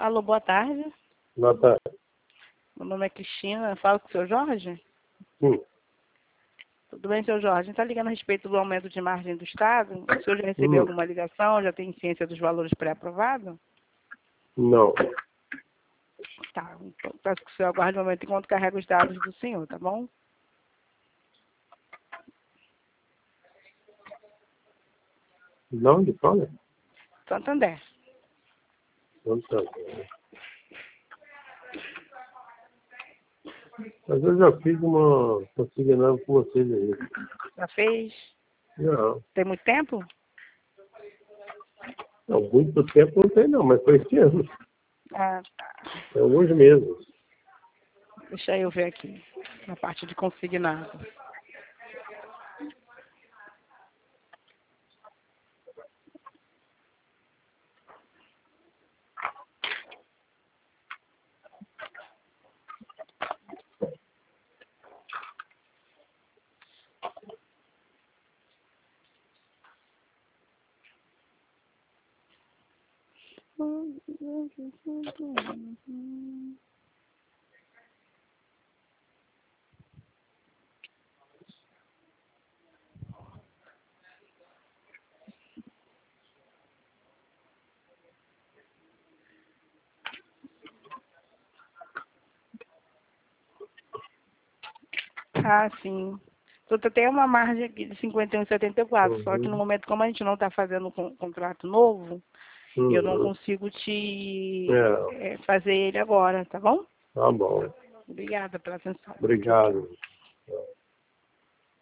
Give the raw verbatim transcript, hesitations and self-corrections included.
Alô, boa tarde. Boa tarde. Meu nome é Cristina. Falo com o senhor Jorge? Hum. Tudo bem, senhor Jorge? A gente está ligando a respeito do aumento de margem do Estado. O senhor já recebeu Hum. alguma ligação? Já tem ciência dos valores pré-aprovados? Não. Tá. Então, peço que o senhor aguarde um momento enquanto carrega os dados do senhor, tá bom? Não, de fala? Santander. Não tá. Mas eu já fiz uma consignada com vocês aí. Já fez? Não. Tem muito tempo? Não, muito tempo não tem não, mas foi esse ano. Ah, tá. É alguns meses. Deixa eu ver aqui, na parte de consignado. Ah, sim. Só tem uma margem aqui de cinquenta e um vírgula setenta e quatro, Uhum. só que no momento, como a gente não está fazendo um contrato novo, Uhum. eu não consigo te É, é, fazer ele agora, tá bom? tá bom. Obrigada pela atenção. Tchau, tchau. Obrigado.